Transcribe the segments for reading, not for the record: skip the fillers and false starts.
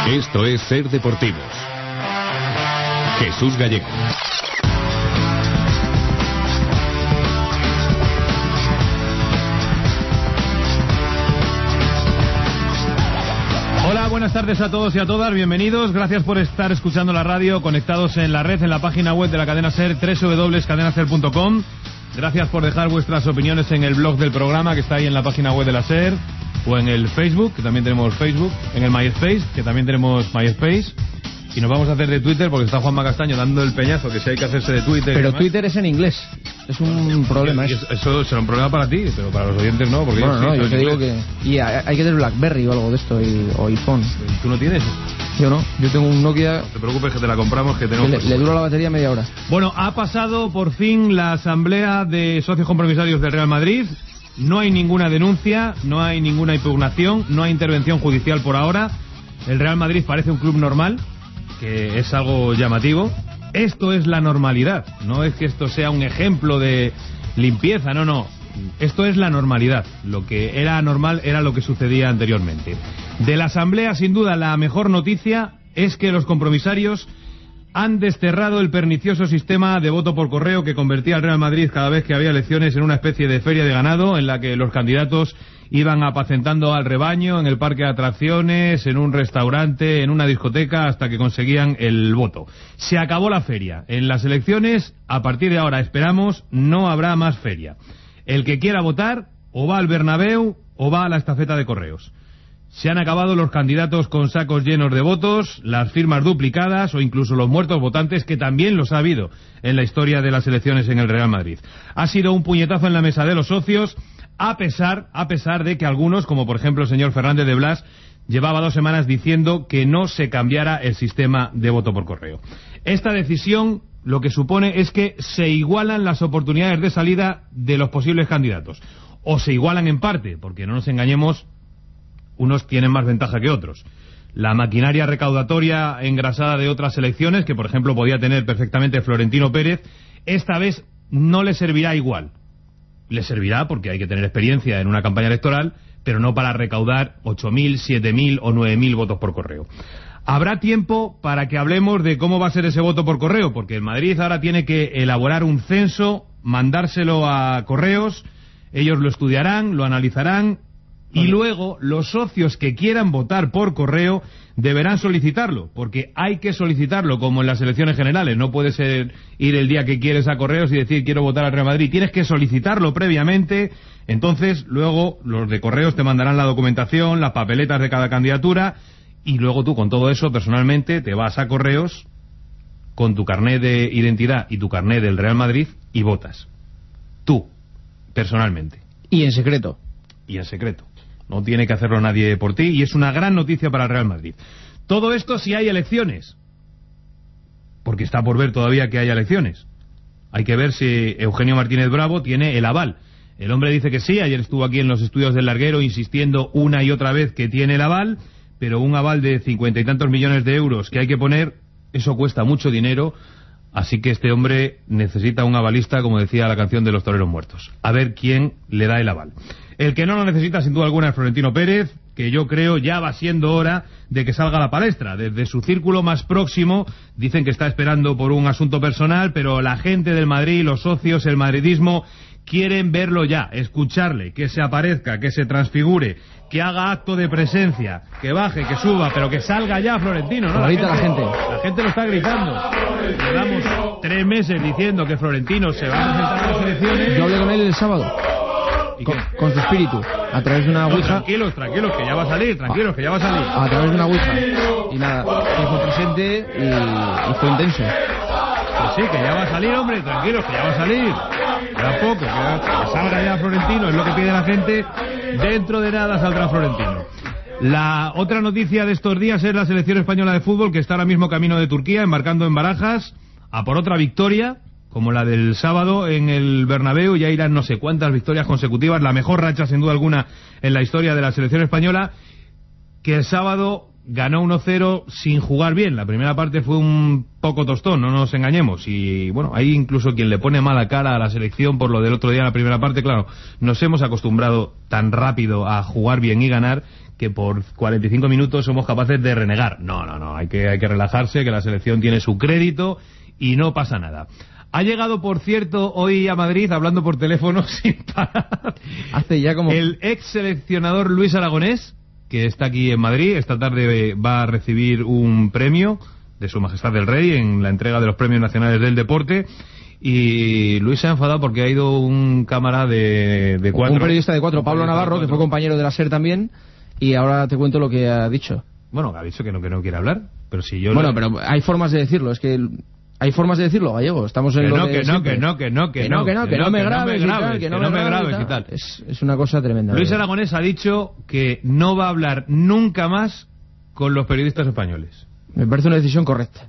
Esto es Ser Deportivos. Jesús Gallego. Hola, buenas tardes a todos y a todas, bienvenidos, gracias por estar escuchando la radio, conectados en la red, en la página web de la cadena SER, www.cadenaser.com. Gracias por dejar vuestras opiniones en el blog del programa, que está ahí en la página web de la SER, o en el Facebook, que también tenemos Facebook, en el MySpace, que también tenemos MySpace. Y nos vamos a hacer de Twitter porque está Juanma Castaño dando el peñazo, que si hay que hacerse de Twitter. Pero Twitter es en inglés, es un problema. Eso será un problema para ti, pero para los oyentes no. Porque bueno, yo te digo que... Y hay que tener BlackBerry o algo de esto, o iPhone. ¿Tú no tienes? Yo no, yo tengo un Nokia... No te preocupes que te la compramos, que tenemos... Le dura la batería media hora. Bueno, ha pasado por fin la asamblea de socios compromisarios del Real Madrid. No hay ninguna denuncia, no hay ninguna impugnación, no hay intervención judicial por ahora. El Real Madrid parece un club normal, que es algo llamativo. Esto es la normalidad, no es que esto sea un ejemplo de limpieza, no. Esto es la normalidad. Lo que era anormal era lo que sucedía anteriormente. De la asamblea, sin duda, la mejor noticia es que los compromisarios han desterrado el pernicioso sistema de voto por correo que convertía al Real Madrid cada vez que había elecciones en una especie de feria de ganado en la que los candidatos iban apacentando al rebaño en el parque de atracciones, en un restaurante, en una discoteca, hasta que conseguían el voto. Se acabó la feria. En las elecciones, a partir de ahora, esperamos, no habrá más feria. El que quiera votar, o va al Bernabéu, o va a la estafeta de correos. Se han acabado los candidatos con sacos llenos de votos, las firmas duplicadas o incluso los muertos votantes, que también los ha habido en la historia de las elecciones en el Real Madrid. Ha sido un puñetazo en la mesa de los socios, a pesar de que algunos, como por ejemplo el señor Fernández de Blas, llevaba 2 semanas diciendo que no se cambiara el sistema de voto por correo. Esta decisión lo que supone es que se igualan las oportunidades de salida de los posibles candidatos. O se igualan en parte, porque no nos engañemos, unos tienen más ventaja que otros. La maquinaria recaudatoria engrasada de otras elecciones, que por ejemplo podía tener perfectamente Florentino Pérez, esta vez no le servirá igual. Le servirá porque hay que tener experiencia en una campaña electoral, pero no para recaudar 8.000, 7.000 o 9.000 votos por correo. Habrá tiempo para que hablemos de cómo va a ser ese voto por correo, porque el Madrid ahora tiene que elaborar un censo, mandárselo a correos, ellos lo estudiarán, lo analizarán, y luego los socios que quieran votar por correo deberán solicitarlo, porque hay que solicitarlo como en las elecciones generales. No puede ser ir el día que quieres a correos y decir quiero votar al Real Madrid. Tienes que solicitarlo previamente. Entonces luego los de correos te mandarán la documentación, las papeletas de cada candidatura, y luego tú con todo eso personalmente te vas a correos con tu carné de identidad y tu carné del Real Madrid y votas. Tú, personalmente. Y en secreto. No tiene que hacerlo nadie por ti, y es una gran noticia para el Real Madrid. Todo esto si hay elecciones, porque está por ver todavía que haya elecciones. Hay que ver si Eugenio Martínez Bravo tiene el aval. El hombre dice que sí, ayer estuvo aquí en los estudios del Larguero insistiendo una y otra vez que tiene el aval, pero un aval de 50 y tantos millones de euros que hay que poner, eso cuesta mucho dinero, así que este hombre necesita un avalista, como decía la canción de los toreros muertos. A ver quién le da el aval. El que no lo necesita sin duda alguna es Florentino Pérez, que yo creo ya va siendo hora de que salga a la palestra. Desde su círculo más próximo dicen que está esperando por un asunto personal, pero la gente del Madrid, los socios, el madridismo, quieren verlo ya, escucharle, que se aparezca, que se transfigure, que haga acto de presencia, que baje, que suba, pero que salga ya Florentino, ¿no? La gente lo está gritando. Llevamos 3 meses diciendo que Florentino se va a presentar a las elecciones. Yo hablé con él el sábado. Con su espíritu, a través de una ouija. Tranquilos, que ya va a salir, A través de una ouija. Y nada, fue presente y fue intenso. Pues sí, que ya va a salir, hombre, tranquilos, que ya va a salir. Ya poco, que salga ya Florentino, es lo que pide la gente. Dentro de nada saldrá Florentino. La otra noticia de estos días es la selección española de fútbol, que está ahora mismo camino de Turquía, embarcando en Barajas, a por otra victoria, como la del sábado en el Bernabéu. Ya irán no sé cuántas victorias consecutivas, la mejor racha sin duda alguna en la historia de la selección española, que el sábado ganó 1-0 sin jugar bien. La primera parte fue un poco tostón, no nos engañemos, y bueno, hay incluso quien le pone mala cara a la selección por lo del otro día en la primera parte. Claro, nos hemos acostumbrado tan rápido a jugar bien y ganar que por 45 minutos somos capaces de renegar. No, hay que relajarse, que la selección tiene su crédito y no pasa nada. Ha llegado, por cierto, hoy a Madrid, hablando por teléfono sin parar, hace ya como... el ex seleccionador Luis Aragonés, que está aquí en Madrid. Esta tarde va a recibir un premio de Su Majestad el Rey en la entrega de los Premios Nacionales del Deporte. Y Luis se ha enfadado porque ha ido un cámara de Cuatro. Un periodista de Cuatro, Pablo Navarro, que fue compañero de la SER también. Y ahora te cuento lo que ha dicho. Bueno, ha dicho que no quiere hablar, pero si yo... Bueno, pero hay formas de decirlo, es que... Hay formas de decirlo, Gallego, estamos en que lo no, de que no me grabes y tal. Es una cosa tremenda. Luis Aragonés ha dicho que no va a hablar nunca más con los periodistas españoles. Me parece una decisión correcta.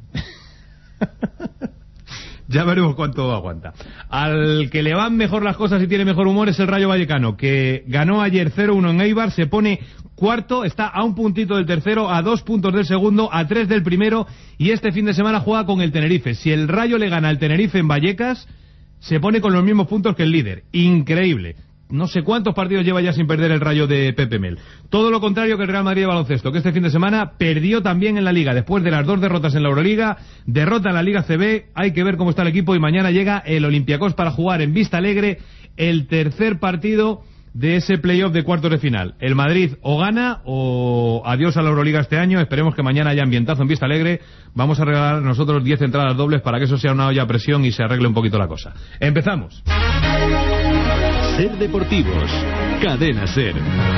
Ya veremos cuánto aguanta. Al que le van mejor las cosas y tiene mejor humor es el Rayo Vallecano, que ganó ayer 0-1 en Eibar, se pone cuarto, está a un puntito del tercero, a 2 puntos del segundo, a 3 del primero, y este fin de semana juega con el Tenerife. Si el Rayo le gana al Tenerife en Vallecas, se pone con los mismos puntos que el líder. Increíble. No sé cuántos partidos lleva ya sin perder el Rayo de Pepe Mel. Todo lo contrario que el Real Madrid de baloncesto, que este fin de semana perdió también en la Liga, después de las 2 derrotas en la Euroliga, derrota en la Liga CB. Hay que ver cómo está el equipo, y mañana llega el Olympiacos para jugar en Vista Alegre el tercer partido de ese playoff de cuartos de final. El Madrid o gana o adiós a la Euroliga este año. Esperemos que mañana haya ambientazo en Vista Alegre. Vamos a regalar nosotros 10 entradas dobles para que eso sea una olla a presión y se arregle un poquito la cosa. Empezamos. SER Deportivos, Cadena SER.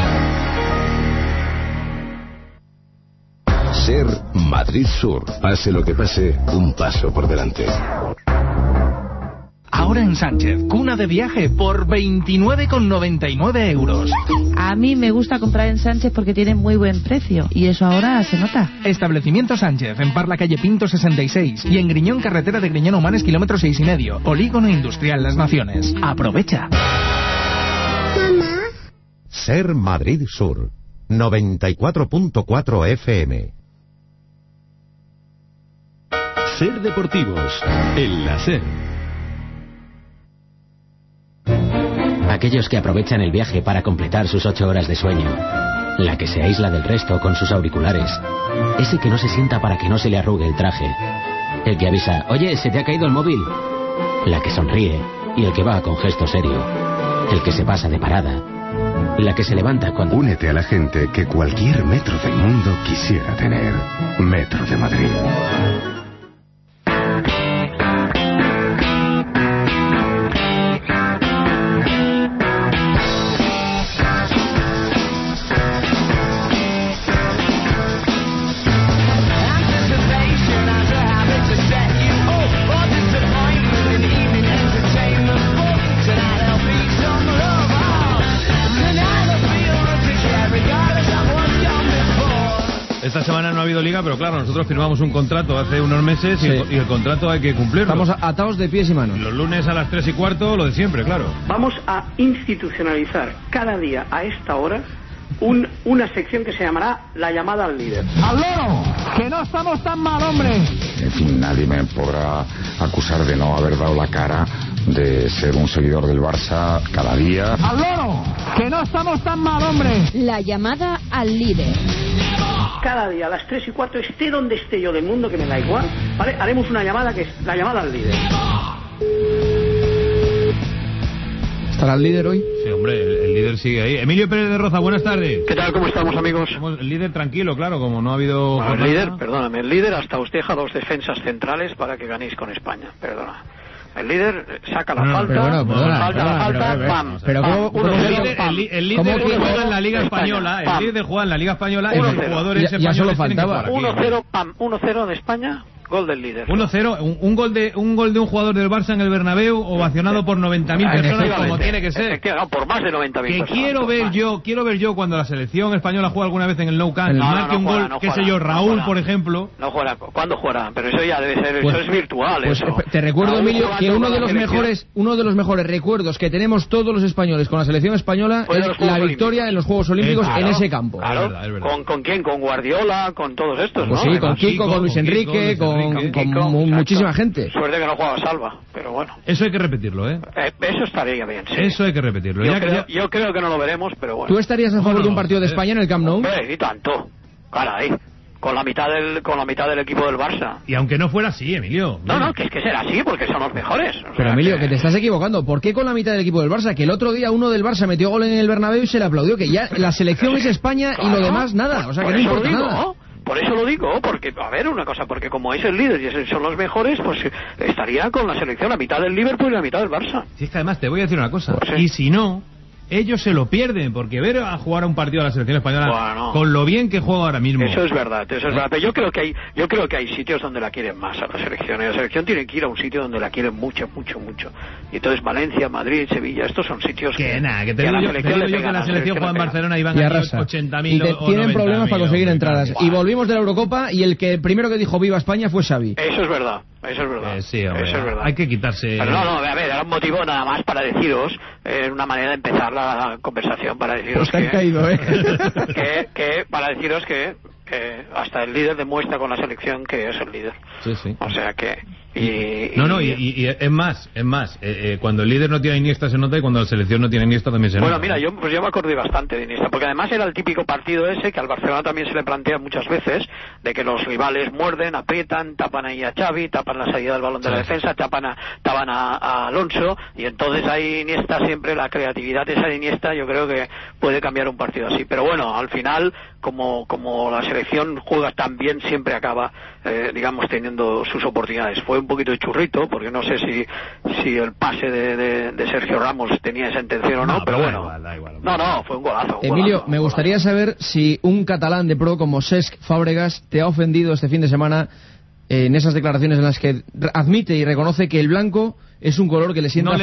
SER Madrid Sur. Pase lo que pase, un paso por delante. Ahora en Sánchez, cuna de viaje por 29,99 euros. A mí me gusta comprar en Sánchez porque tiene muy buen precio, y eso ahora se nota. Establecimiento Sánchez, en Parla calle Pinto 66 y en Griñón carretera de Griñón Humanes kilómetro 6,5. Polígono Industrial Las Naciones. Aprovecha. Mamá. SER Madrid Sur, 94.4 FM. SER Deportivos, en la SER. Aquellos que aprovechan el viaje para completar sus 8 horas de sueño. La que se aísla del resto con sus auriculares. Ese que no se sienta para que no se le arrugue el traje. El que avisa, oye, ¿se te ha caído el móvil? La que sonríe y el que va con gesto serio. El que se pasa de parada. La que se levanta cuando... Únete a la gente que cualquier metro del mundo quisiera tener. Metro de Madrid. Esta semana no ha habido liga, pero claro, nosotros firmamos un contrato hace unos meses y el contrato hay que cumplirlo. Estamos atados de pies y manos. Los lunes a las 3:15, lo de siempre, claro. Vamos a institucionalizar cada día a esta hora una sección que se llamará La Llamada al Líder. ¡Al loro! ¡Que no estamos tan mal, hombre! En fin, nadie me podrá acusar de no haber dado la cara, de ser un seguidor del Barça cada día. ¡Al loro! ¡Que no estamos tan mal, hombre! La Llamada al Líder. Cada día a las 3:15, esté donde esté yo del mundo, que me da igual, ¿vale? Haremos una llamada que es La Llamada al Líder. ¿Estará el líder hoy? Sí, hombre, el líder sigue ahí. Emilio Pérez de Roza, buenas tardes. ¿Qué tal? ¿Cómo estamos, amigos? Somos el líder tranquilo, claro, como no ha habido... Bueno, el líder, perdóname, el líder hasta os deja 2 defensas centrales para que ganéis con España, perdona. El líder saca la falta, pam. Pero el líder juega en la Liga Española, el líder juega en la Liga Española y los jugadores españoles ya solo faltaba. 1-0, pam, 1-0 de España. Gol del líder. 1-0, un gol de un jugador del Barça en el Bernabéu, ovacionado por 90.000 personas, como tiene que ser. No, por más de 90.000 personas. Quiero ver yo cuando la selección española juega alguna vez en el Nou Camp, marque un gol, qué sé yo, Raúl, por ejemplo. No juega, ¿cuándo jugará? Pero eso ya debe ser, eso es virtual. Pues eso. Te recuerdo, Emilio, que uno de los mejores recuerdos que tenemos todos los españoles con la selección española es la victoria en los Juegos Olímpicos en ese campo. Claro. ¿Con quién? Con Guardiola, con todos estos, pues ¿no? Sí, con Kiko, con Luis Enrique, con con muchísima gente. Suerte que no jugaba Salva, pero bueno. Eso hay que repetirlo, eso estaría bien, sí. Eso hay que repetirlo. Yo creo que no lo veremos, pero bueno. ¿Tú estarías a favor de un partido de España en el Camp Nou? Hombre, y tanto. Caray. Con la mitad del equipo del Barça. Y aunque no fuera así, Emilio. No, que es que será así, porque son los mejores. Pero Emilio, que te estás equivocando. ¿Por qué con la mitad del equipo del Barça? Que el otro día uno del Barça metió gol en el Bernabéu y se le aplaudió. Que ya la selección es España y lo demás nada. O sea, que no importa nada. Por eso lo digo, porque, a ver, una cosa, porque como es el líder y son los mejores, pues estaría con la selección la mitad del Liverpool y la mitad del Barça. Si es que además te voy a decir una cosa. Pues sí. Y si no, ellos se lo pierden, porque ver a jugar a un partido de la selección española con lo bien que juega ahora mismo. Eso es verdad. Pero yo creo que hay sitios donde la quieren más a la selección. Y la selección tiene que ir a un sitio donde la quieren mucho. Y entonces Valencia, Madrid, Sevilla, estos son sitios que te digo yo que la selección juega en Barcelona y van a 80.000 y tienen problemas para conseguir entradas. Y volvimos de la Eurocopa y el primero que dijo viva España fue Xavi. Eso es verdad. Sí, hombre, eso es verdad. Hay que quitarse. Pero a ver, era un motivo nada más para deciros, una manera de empezar la conversación, para deciros para deciros que hasta el líder demuestra con la selección que es el líder. Sí. O sea que y es más, cuando el líder no tiene a Iniesta se nota, y cuando la selección no tiene a Iniesta también se nota. Bueno, mira, yo me acordé bastante de Iniesta, porque además era el típico partido ese que al Barcelona también se le plantea muchas veces, de que los rivales muerden, aprietan, tapan ahí a Xavi, tapan la salida del balón de la defensa, tapan a Alonso, y entonces ahí Iniesta siempre, la creatividad esa de Iniesta, yo creo que puede cambiar un partido así. Pero bueno, al final, como la selección juega tan bien, siempre acaba, digamos, teniendo sus oportunidades. Fue un poquito de churrito, porque no sé si el pase de Sergio Ramos tenía esa intención o no, pero bueno. Da igual. No, fue un golazo. Emilio, me gustaría saber si un catalán de pro como Cesc Fàbregas te ha ofendido este fin de semana en esas declaraciones en las que admite y reconoce que el blanco es un color que le sienta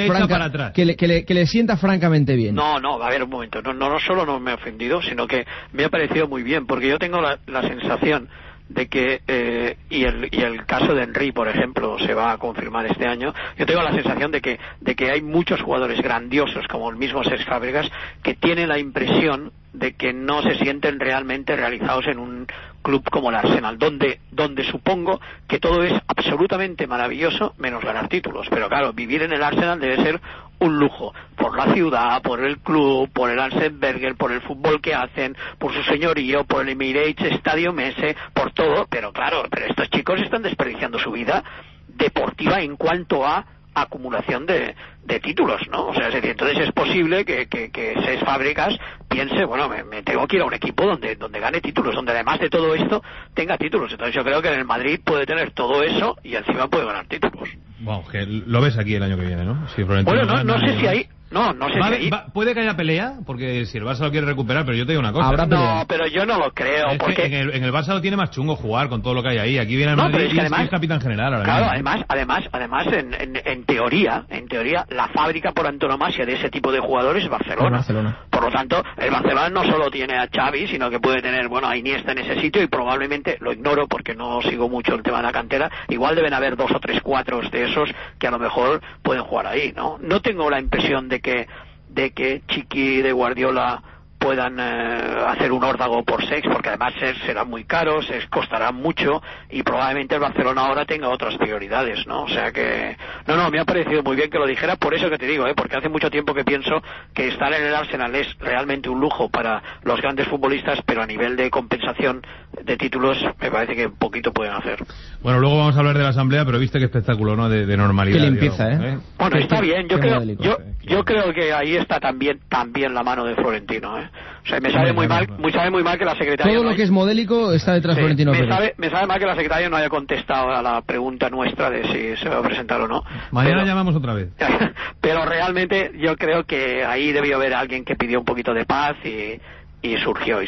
que le sienta francamente bien. No, a ver un momento, no solo no me ha ofendido, sino que me ha parecido muy bien, porque yo tengo la sensación de que y el caso de Henry, por ejemplo, se va a confirmar este año. Yo tengo la sensación de que hay muchos jugadores grandiosos, como el mismo Cesc Fàbregas, que tienen la impresión de que no se sienten realmente realizados en un club como el Arsenal, donde supongo que todo es absolutamente maravilloso menos ganar títulos. Pero claro, vivir en el Arsenal debe ser un lujo, por la ciudad, por el club, por el Arsene-Wenger, por el fútbol que hacen, por su señorío, por el Emirates Stadium ese, por todo. Pero claro, estos chicos están desperdiciando su vida deportiva en cuanto a acumulación de títulos, ¿no? O sea, entonces es posible que Cesc Fàbregas piense, bueno, me tengo que ir a un equipo donde gane títulos, donde además de todo esto tenga títulos. Entonces yo creo que en el Madrid puede tener todo eso y encima puede ganar títulos. Bueno, que lo ves aquí el año que viene, ¿no? Si bueno, no sé si hay... No sé si puede que haya pelea, porque si el Barça lo quiere recuperar, pero yo te digo una cosa. No, pero yo no lo creo. Porque en el Barça lo tiene más chungo jugar con todo lo que hay ahí. Aquí viene el Madrid y es capitán general ahora mismo. Además en teoría, la fábrica por antonomasia de ese tipo de jugadores es Barcelona. Por lo tanto, el Barcelona no solo tiene a Xavi, sino que puede tener, a Iniesta en ese sitio, y probablemente, lo ignoro porque no sigo mucho el tema de la cantera, igual deben haber 2 o 3 cuatros de esos que a lo mejor pueden jugar ahí, ¿no? No tengo la impresión de que Chiqui, de Guardiola puedan hacer un órdago por Cesc, porque además Cesc será muy caro, Cesc costará mucho, y probablemente el Barcelona ahora tenga otras prioridades, ¿no? O sea que me ha parecido muy bien que lo dijera, por eso que te digo, porque hace mucho tiempo que pienso que estar en el Arsenal es realmente un lujo para los grandes futbolistas, pero a nivel de compensación de títulos me parece que poquito pueden hacer. Bueno, luego vamos a hablar de la asamblea, pero viste qué espectáculo, ¿no? De normalidad. Qué limpieza, ¿eh? Bueno, está bien, yo creo que ahí está también la mano de Florentino, ¿eh? O sea, me sabe muy mal que la secretaria... Todo lo que es modélico está detrás de Florentino Pérez. Me sabe mal que la secretaria no haya contestado a la pregunta nuestra de si se va a presentar o no. Mañana llamamos otra vez. Pero realmente yo creo que ahí debió haber alguien que pidió un poquito de paz y surgió.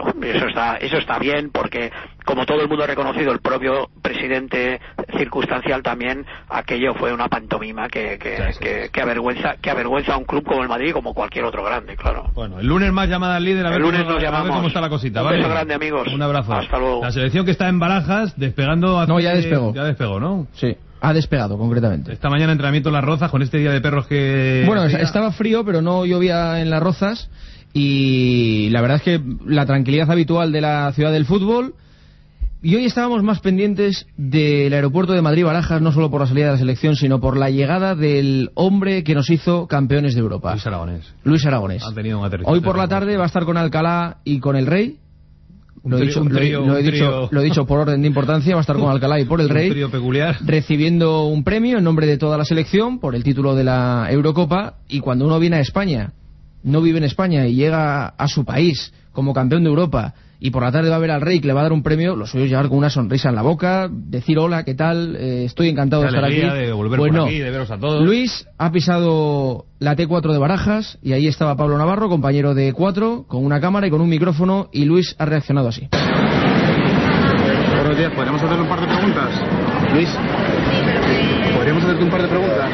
Eso está bien, porque como todo el mundo ha reconocido, el propio presidente circunstancial también, aquello fue una pantomima que avergüenza a un club como el Madrid, como cualquier otro grande, claro. Bueno, el lunes más llamada al líder, a ver cómo está la cosita. Un beso grande, amigos. Un abrazo. Hasta luego. La selección que está en Barajas, despegando... No, ya despegó. Ya despegó, ¿no? Sí. Ha despegado, concretamente. Esta mañana entrenamiento en Las Rozas, con este día de perros que... Bueno, estaba frío, pero no llovía en Las Rozas. Y la verdad es que la tranquilidad habitual de la ciudad del fútbol, Y hoy estábamos más pendientes del aeropuerto de Madrid-Barajas, no solo por la salida de la selección, sino por la llegada del hombre que nos hizo campeones de Europa. Luis Aragonés. Han tenido un aterrizaje. Hoy por la tarde va a estar con Alcalá y con el Rey. Lo he dicho por orden de importancia, va a estar con Alcalá y por el Rey, peculiar, recibiendo un premio en nombre de toda la selección por el título de la Eurocopa. Y cuando uno viene a España, no vive en España y llega a su país como campeón de Europa, y por la tarde va a ver al Rey que le va a dar un premio, lo suyo es llegar con una sonrisa en la boca, decir hola, ¿qué tal? Estoy encantado de estar aquí. De volver pues por no. aquí, de veros a todos. Luis ha pisado la T4 de Barajas y ahí estaba Pablo Navarro, compañero de 4, con una cámara y con un micrófono, y Luis ha reaccionado así. Buenos días, ¿podríamos hacerle un par de preguntas? Luis, ¿podríamos hacerte un par de preguntas?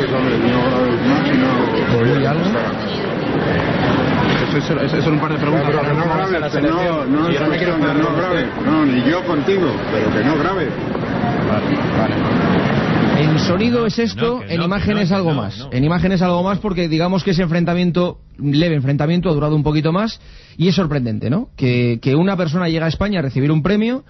¿Oye algo? Eso son un par de preguntas. Pero que no grabes, que no grabes. No, ni yo contigo, pero que no grabes. Vale. En sonido es esto, en imagen es algo más. En imagen es algo más porque digamos que ese leve enfrentamiento ha durado un poquito más, y es sorprendente, ¿no? Que una persona llega a España a recibir un premio,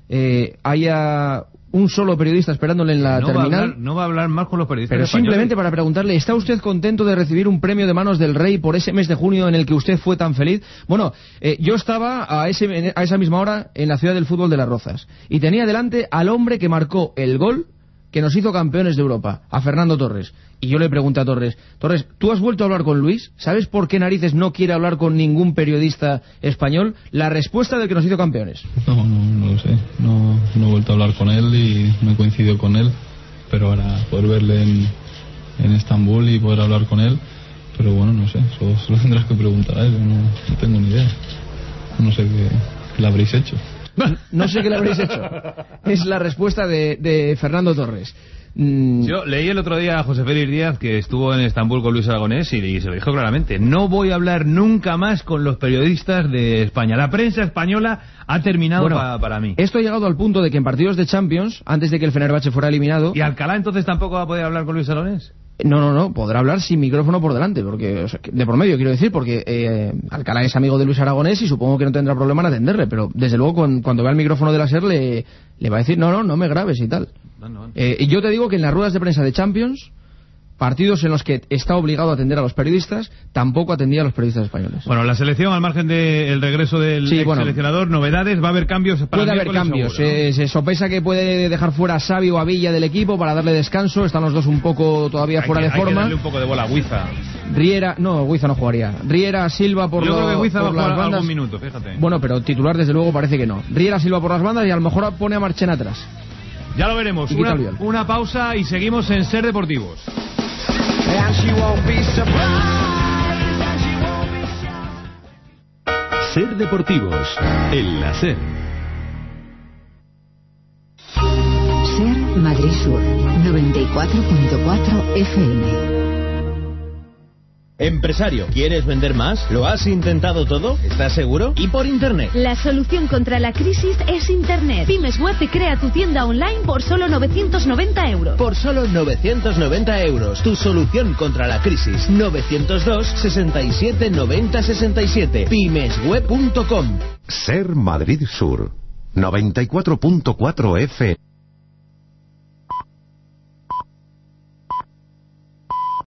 haya un solo periodista esperándole en la terminal. No va a hablar más con los periodistas pero españoles. Simplemente para preguntarle, ¿está usted contento de recibir un premio de manos del Rey por ese mes de junio en el que usted fue tan feliz? Bueno, yo estaba a esa misma hora en la ciudad del fútbol de Las Rozas y tenía delante al hombre que marcó el gol que nos hizo campeones de Europa, a Fernando Torres. Y yo le pregunté a Torres, ¿tú has vuelto a hablar con Luis? ¿Sabes por qué narices no quiere hablar con ningún periodista español? La respuesta del que nos hizo campeones. No lo sé. No he vuelto a hablar con él y no he coincidido con él. Pero ahora poder verle en Estambul y poder hablar con él. Pero bueno, no sé. Solo tendrás que preguntar a él. No tengo ni idea. No sé qué le habréis hecho. No sé qué le habréis hecho. Es la respuesta de Fernando Torres. Yo leí el otro día a José Félix Díaz, que estuvo en Estambul con Luis Aragonés, y se lo dijo claramente: no voy a hablar nunca más con los periodistas de España. La prensa española ha terminado para mí. Esto ha llegado al punto de que en partidos de Champions, antes de que el Fenerbahce fuera eliminado... ¿Y Alcalá entonces tampoco va a poder hablar con Luis Aragonés? No, podrá hablar sin micrófono por delante, porque de por medio, quiero decir, porque Alcalá es amigo de Luis Aragonés y supongo que no tendrá problema en atenderle, pero desde luego cuando vea el micrófono de la SER le va a decir no me grabes y tal. Y yo te digo que en las ruedas de prensa de Champions, partidos en los que está obligado a atender a los periodistas, tampoco atendía a los periodistas españoles. Bueno, la selección, al margen del regreso del seleccionador, novedades, va a haber cambios para puede haber cambios, seguro, ¿no? Se sopesa que puede dejar fuera a Xavi o a Villa del equipo para darle descanso. Están los dos un poco todavía fuera de forma. Hay que darle un poco de bola a Guiza. Guiza no jugaría. Riera, Silva por Yo creo que Guiza va a jugar bandas. algún minuto, fíjate. Bueno, pero titular desde luego parece que no. Riera, Silva por las bandas y a lo mejor pone a Marchena atrás. Ya lo veremos. Una pausa y seguimos en Ser Deportivos. Ser Deportivos, en la SER. SER Madrid Sur, 94.4 FM. Empresario, ¿quieres vender más? ¿Lo has intentado todo? ¿Estás seguro? ¿Y por Internet? La solución contra la crisis es Internet. Pymes Web te crea tu tienda online por solo 990 euros. Por solo 990 euros. Tu solución contra la crisis. 902 67 90 67. Pymesweb.com. SER Madrid Sur, 94.4 FM.